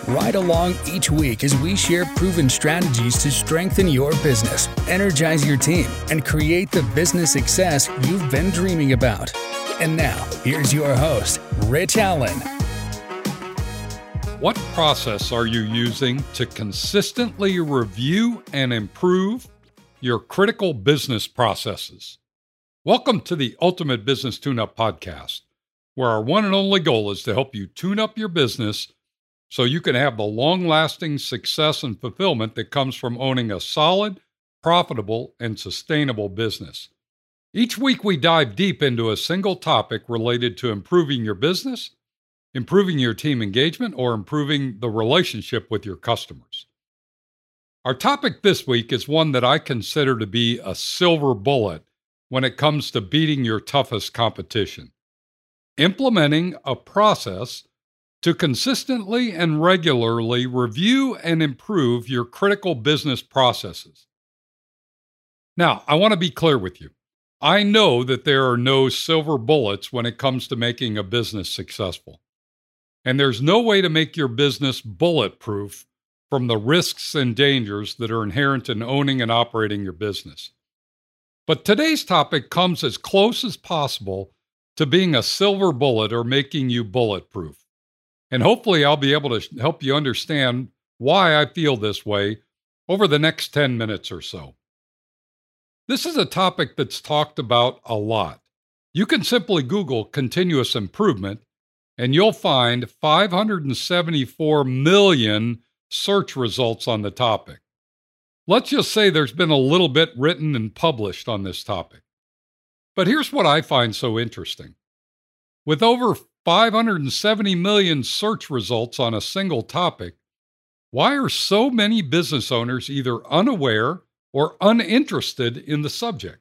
Ride along each week as we share proven strategies to strengthen your business, energize your team, and create the business success you've been dreaming about. And now, here's your host, Rich Allen. What process are you using to consistently review and improve your critical business processes? Welcome to the Ultimate Business Tune-Up Podcast, where our one and only goal is to help you tune up your business so you can have the long-lasting success and fulfillment that comes from owning a solid, profitable, and sustainable business. Each week we dive deep into a single topic related to improving your business, improving your team engagement, or improving the relationship with your customers. Our topic this week is one that I consider to be a silver bullet when it comes to beating your toughest competition. Implementing a process to consistently and regularly review and improve your critical business processes. Now, I want to be clear with you. I know that there are no silver bullets when it comes to making a business successful. And there's no way to make your business bulletproof from the risks and dangers that are inherent in owning and operating your business. But today's topic comes as close as possible to being a silver bullet or making you bulletproof. And hopefully I'll be able to help you understand why I feel this way over the next 10 minutes or so. This is a topic that's talked about a lot. You can simply Google continuous improvement and you'll find 574 million search results on the topic. Let's just say there's been a little bit written and published on this topic. But here's what I find so interesting. With over 570 million search results on a single topic, why are so many business owners either unaware or uninterested in the subject?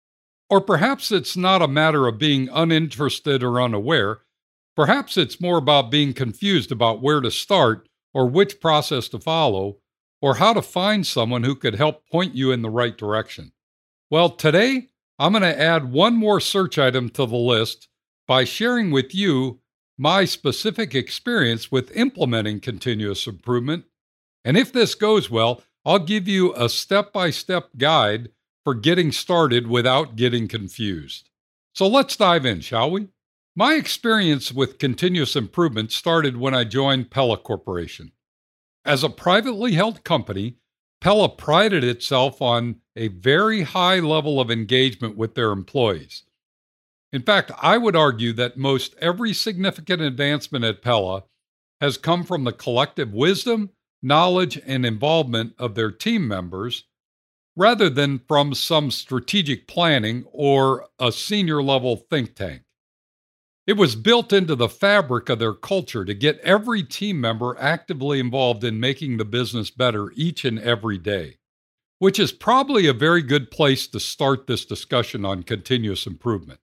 Or perhaps it's not a matter of being uninterested or unaware. Perhaps it's more about being confused about where to start or which process to follow, or how to find someone who could help point you in the right direction. Well, today, I'm going to add one more search item to the list by sharing with you my specific experience with implementing continuous improvement. And if this goes well, I'll give you a step-by-step guide for getting started without getting confused. So let's dive in, shall we? My experience with continuous improvement started when I joined Pella Corporation. As a privately held company, Pella prided itself on a very high level of engagement with their employees. In fact, I would argue that most every significant advancement at Pella has come from the collective wisdom, knowledge, and involvement of their team members, rather than from some strategic planning or a senior-level think tank. It was built into the fabric of their culture to get every team member actively involved in making the business better each and every day, which is probably a very good place to start this discussion on continuous improvement.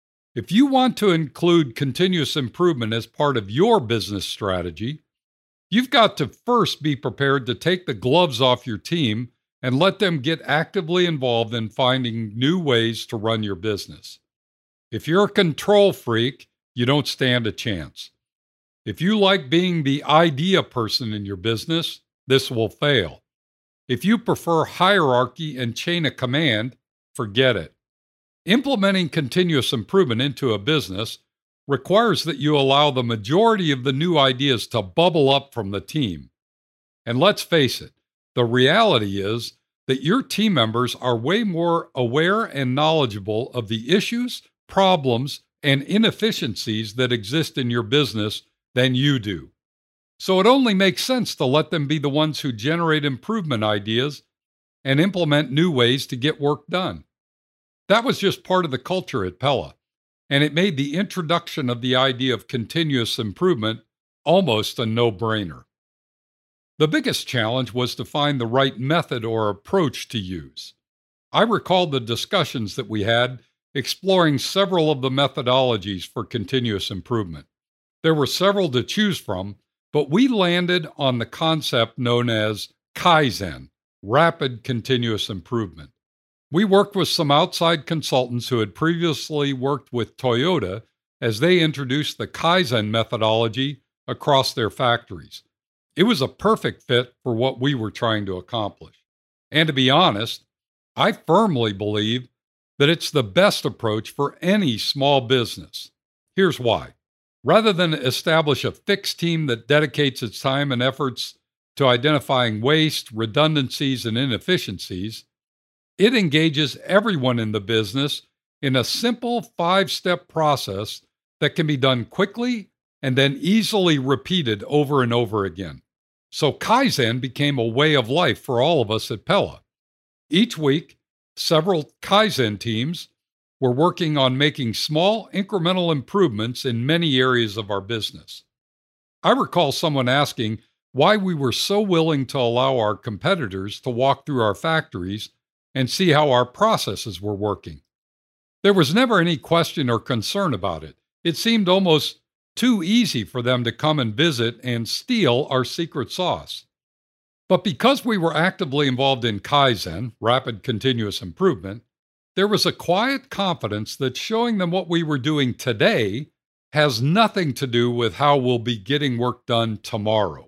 If you want to include continuous improvement as part of your business strategy, you've got to first be prepared to take the gloves off your team and let them get actively involved in finding new ways to run your business. If you're a control freak, you don't stand a chance. If you like being the idea person in your business, this will fail. If you prefer hierarchy and chain of command, forget it. Implementing continuous improvement into a business requires that you allow the majority of the new ideas to bubble up from the team. And let's face it, the reality is that your team members are way more aware and knowledgeable of the issues, problems, and inefficiencies that exist in your business than you do. So it only makes sense to let them be the ones who generate improvement ideas and implement new ways to get work done. That was just part of the culture at Pella, and it made the introduction of the idea of continuous improvement almost a no-brainer. The biggest challenge was to find the right method or approach to use. I recall the discussions that we had exploring several of the methodologies for continuous improvement. There were several to choose from, but we landed on the concept known as Kaizen, Rapid Continuous Improvement. We worked with some outside consultants who had previously worked with Toyota as they introduced the Kaizen methodology across their factories. It was a perfect fit for what we were trying to accomplish. And to be honest, I firmly believe that it's the best approach for any small business. Here's why. Rather than establish a fixed team that dedicates its time and efforts to identifying waste, redundancies, and inefficiencies, it engages everyone in the business in a simple 5-step process that can be done quickly and then easily repeated over and over again. So Kaizen became a way of life for all of us at Pella. Each week, several Kaizen teams were working on making small incremental improvements in many areas of our business. I recall someone asking why we were so willing to allow our competitors to walk through our factories and see how our processes were working. There was never any question or concern about it. It seemed almost too easy for them to come and visit and steal our secret sauce. But because we were actively involved in Kaizen, rapid continuous improvement, there was a quiet confidence that showing them what we were doing today has nothing to do with how we'll be getting work done tomorrow.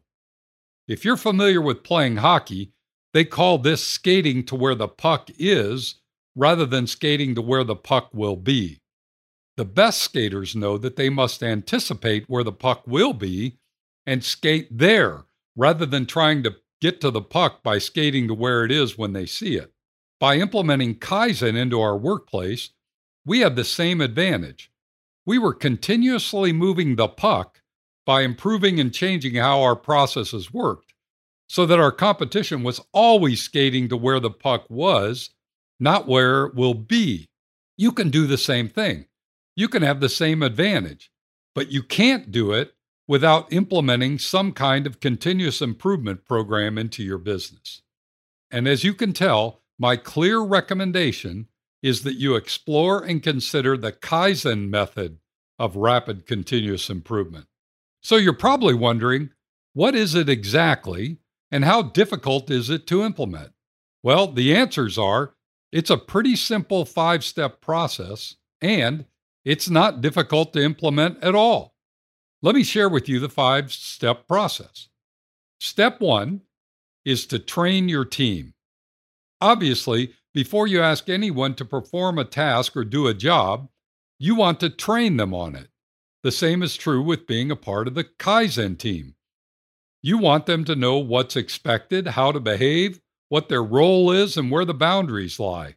If you're familiar with playing hockey, they call this skating to where the puck is rather than skating to where the puck will be. The best skaters know that they must anticipate where the puck will be and skate there rather than trying to get to the puck by skating to where it is when they see it. By implementing Kaizen into our workplace, we had the same advantage. We were continuously moving the puck by improving and changing how our processes worked, so that our competition was always skating to where the puck was, not where it will be. You can do the same thing. You can have the same advantage, but you can't do it without implementing some kind of continuous improvement program into your business. And as you can tell, my clear recommendation is that you explore and consider the Kaizen method of rapid continuous improvement. So you're probably wondering, what is it exactly, and how difficult is it to implement? Well, the answers are, it's a pretty simple 5-step process, and it's not difficult to implement at all. Let me share with you the 5-step process. Step 1 is to train your team. Obviously, before you ask anyone to perform a task or do a job, you want to train them on it. The same is true with being a part of the Kaizen team. You want them to know what's expected, how to behave, what their role is, and where the boundaries lie.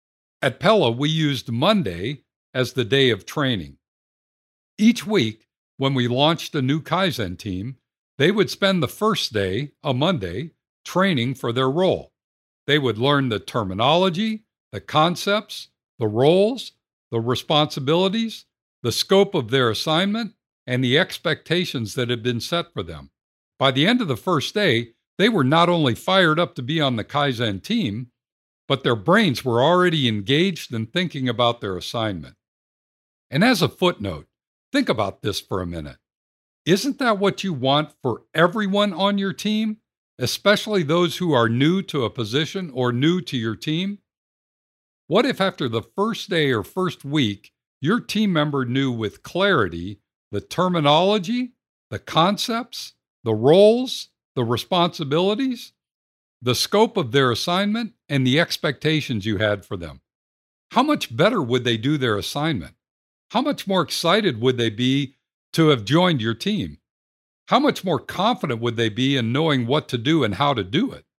At Pella, we used Monday as the day of training. Each week, when we launched a new Kaizen team, they would spend the first day, a Monday, training for their role. They would learn the terminology, the concepts, the roles, the responsibilities, the scope of their assignment, and the expectations that had been set for them. By the end of the first day, they were not only fired up to be on the Kaizen team, but their brains were already engaged in thinking about their assignment. And as a footnote, think about this for a minute. Isn't that what you want for everyone on your team, especially those who are new to a position or new to your team? What if after the first day or first week, your team member knew with clarity the terminology, the concepts, the roles, the responsibilities, the scope of their assignment, and the expectations you had for them? How much better would they do their assignment? How much more excited would they be to have joined your team? How much more confident would they be in knowing what to do and how to do it?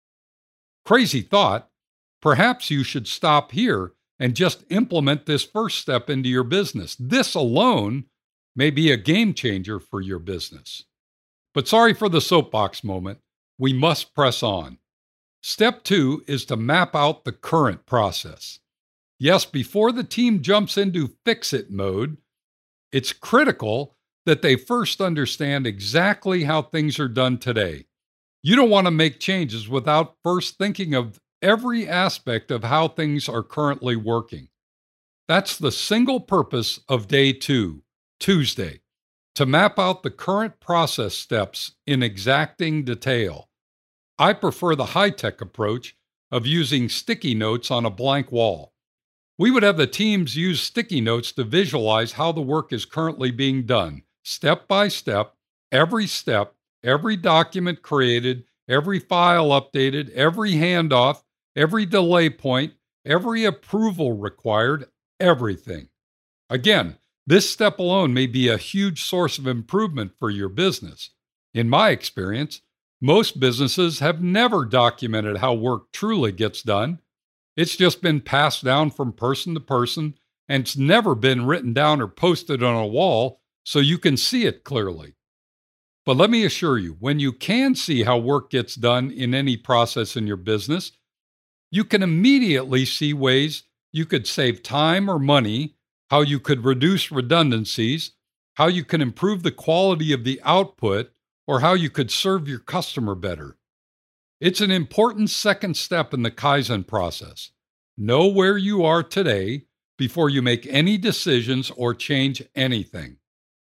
Crazy thought, perhaps you should stop here and just implement this first step into your business. This alone may be a game changer for your business. But sorry for the soapbox moment. We must press on. Step 2 is to map out the current process. Yes, before the team jumps into fix-it mode, it's critical that they first understand exactly how things are done today. You don't want to make changes without first thinking of every aspect of how things are currently working. That's the single purpose of day 2, Tuesday, to map out the current process steps in exacting detail. I prefer the high-tech approach of using sticky notes on a blank wall. We would have the teams use sticky notes to visualize how the work is currently being done, step by step, every step, every document created, every file updated, every handoff, every delay point, every approval required, everything. Again, this step alone may be a huge source of improvement for your business. In my experience, most businesses have never documented how work truly gets done. It's just been passed down from person to person, and it's never been written down or posted on a wall so you can see it clearly. But let me assure you, when you can see how work gets done in any process in your business, you can immediately see ways you could save time or money, how you could reduce redundancies, how you can improve the quality of the output, or how you could serve your customer better. It's an important second step in the Kaizen process. Know where you are today before you make any decisions or change anything.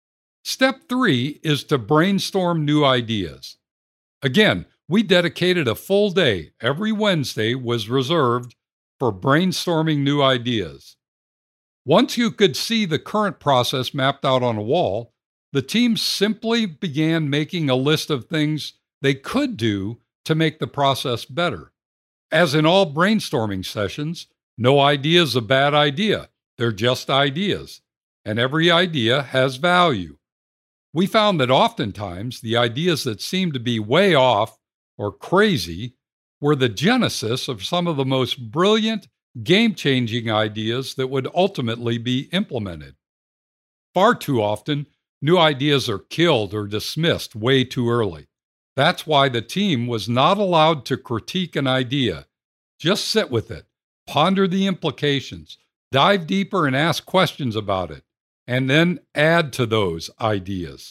Step 3 is to brainstorm new ideas. Again, we dedicated a full day. Every Wednesday was reserved for brainstorming new ideas. Once you could see the current process mapped out on a wall, the team simply began making a list of things they could do to make the process better. As in all brainstorming sessions, no idea is a bad idea. They're just ideas, and every idea has value. We found that oftentimes the ideas that seemed to be way off or crazy were the genesis of some of the most brilliant, game-changing ideas that would ultimately be implemented. Far too often, new ideas are killed or dismissed way too early. That's why the team was not allowed to critique an idea. Just sit with it, ponder the implications, dive deeper and ask questions about it, and then add to those ideas.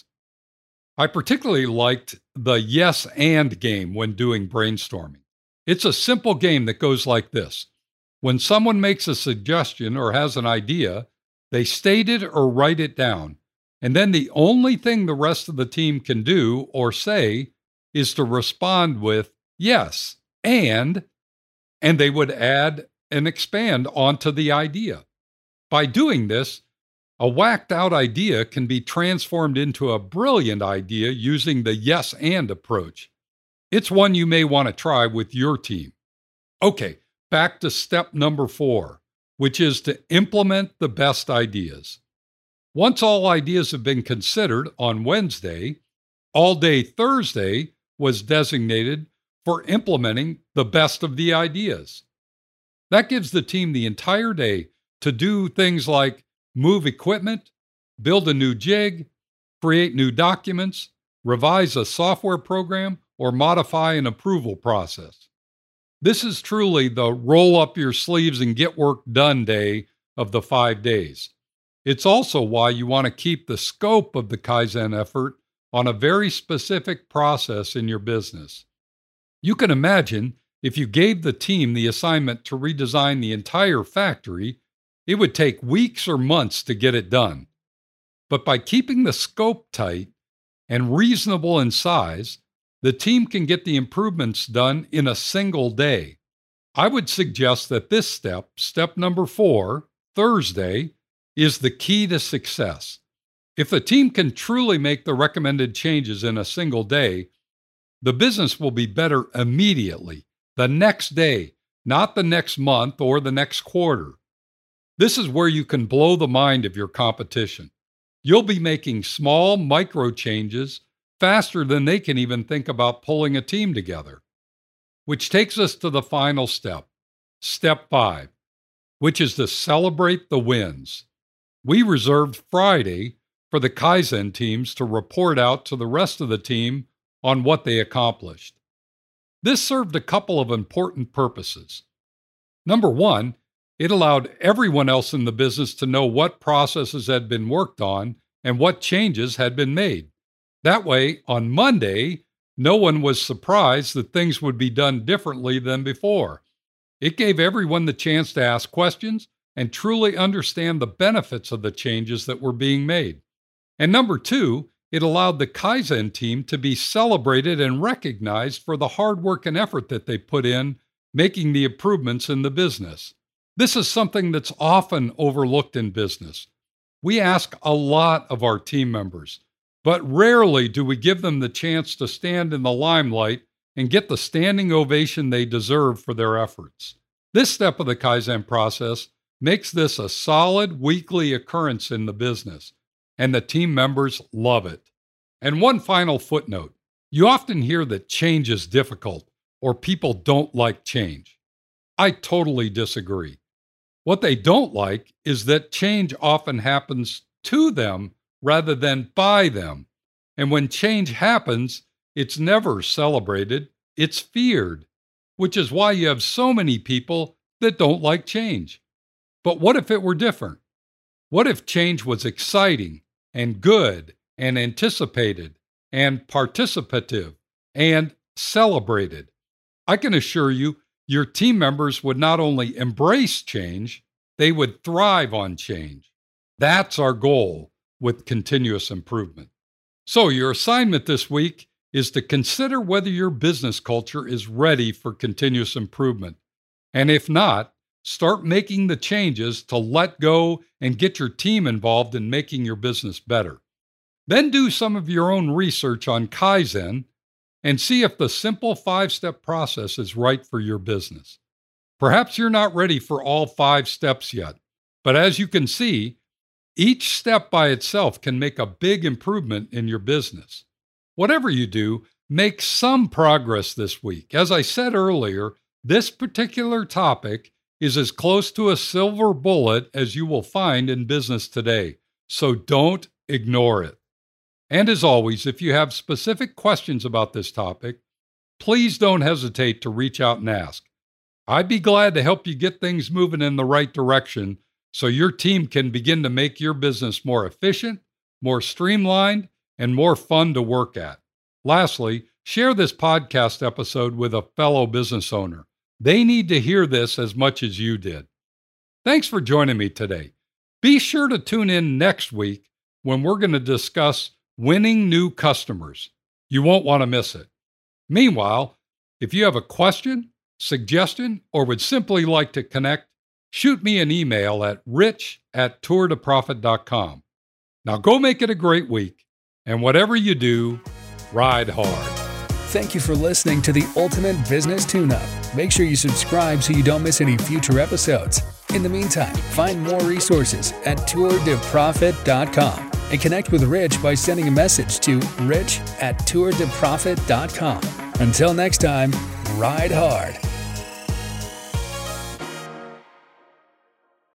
I particularly liked the yes and game when doing brainstorming. It's a simple game that goes like this. When someone makes a suggestion or has an idea, they state it or write it down, and then the only thing the rest of the team can do or say is to respond with yes, and they would add and expand onto the idea. By doing this, a whacked out idea can be transformed into a brilliant idea using the yes and approach. It's one you may want to try with your team. Okay, back to step number 4, which is to implement the best ideas. Once all ideas have been considered on Wednesday, all day Thursday was designated for implementing the best of the ideas. That gives the team the entire day to do things like move equipment, build a new jig, create new documents, revise a software program, or modify an approval process. This is truly the roll up your sleeves and get work done day of the 5 days. It's also why you want to keep the scope of the Kaizen effort on a very specific process in your business. You can imagine if you gave the team the assignment to redesign the entire factory, it would take weeks or months to get it done. But by keeping the scope tight and reasonable in size, the team can get the improvements done in a single day. I would suggest that this step number 4, Thursday, is the key to success. If the team can truly make the recommended changes in a single day, the business will be better immediately, the next day, not the next month or the next quarter. This is where you can blow the mind of your competition. You'll be making small micro changes faster than they can even think about pulling a team together. Which takes us to the final step, step 5, which is to celebrate the wins. We reserved Friday for the Kaizen teams to report out to the rest of the team on what they accomplished. This served a couple of important purposes. Number 1, it allowed everyone else in the business to know what processes had been worked on and what changes had been made. That way, on Monday, no one was surprised that things would be done differently than before. It gave everyone the chance to ask questions and truly understand the benefits of the changes that were being made. And number 2, it allowed the Kaizen team to be celebrated and recognized for the hard work and effort that they put in making the improvements in the business. This is something that's often overlooked in business. We ask a lot of our team members, but rarely do we give them the chance to stand in the limelight and get the standing ovation they deserve for their efforts. This step of the Kaizen process makes this a solid weekly occurrence in the business, and the team members love it. And one final footnote. You often hear that change is difficult or people don't like change. I totally disagree. What they don't like is that change often happens to them rather than by them. And when change happens, it's never celebrated, it's feared, which is why you have so many people that don't like change. But what if it were different? What if change was exciting and good and anticipated and participative and celebrated? I can assure you, your team members would not only embrace change, they would thrive on change. That's our goal with continuous improvement. So your assignment this week is to consider whether your business culture is ready for continuous improvement. And if not, start making the changes to let go and get your team involved in making your business better. Then do some of your own research on Kaizen and see if the simple 5-step process is right for your business. Perhaps you're not ready for all 5 steps yet, but as you can see, each step by itself can make a big improvement in your business. Whatever you do, make some progress this week. As I said earlier, this particular topic is as close to a silver bullet as you will find in business today, so don't ignore it. And as always, if you have specific questions about this topic, please don't hesitate to reach out and ask. I'd be glad to help you get things moving in the right direction so your team can begin to make your business more efficient, more streamlined, and more fun to work at. Lastly, share this podcast episode with a fellow business owner. They need to hear this as much as you did. Thanks for joining me today. Be sure to tune in next week when we're going to discuss winning new customers. You won't want to miss it. Meanwhile, if you have a question, suggestion, or would simply like to connect, shoot me an email at rich@tourtoprofit.com. Now go make it a great week, and whatever you do, ride hard. Thank you for listening to the Ultimate Business Tune-Up. Make sure you subscribe so you don't miss any future episodes. In the meantime, find more resources at tourtoprofit.com and connect with Rich by sending a message to rich@tourtoprofit.com. Until next time, ride hard.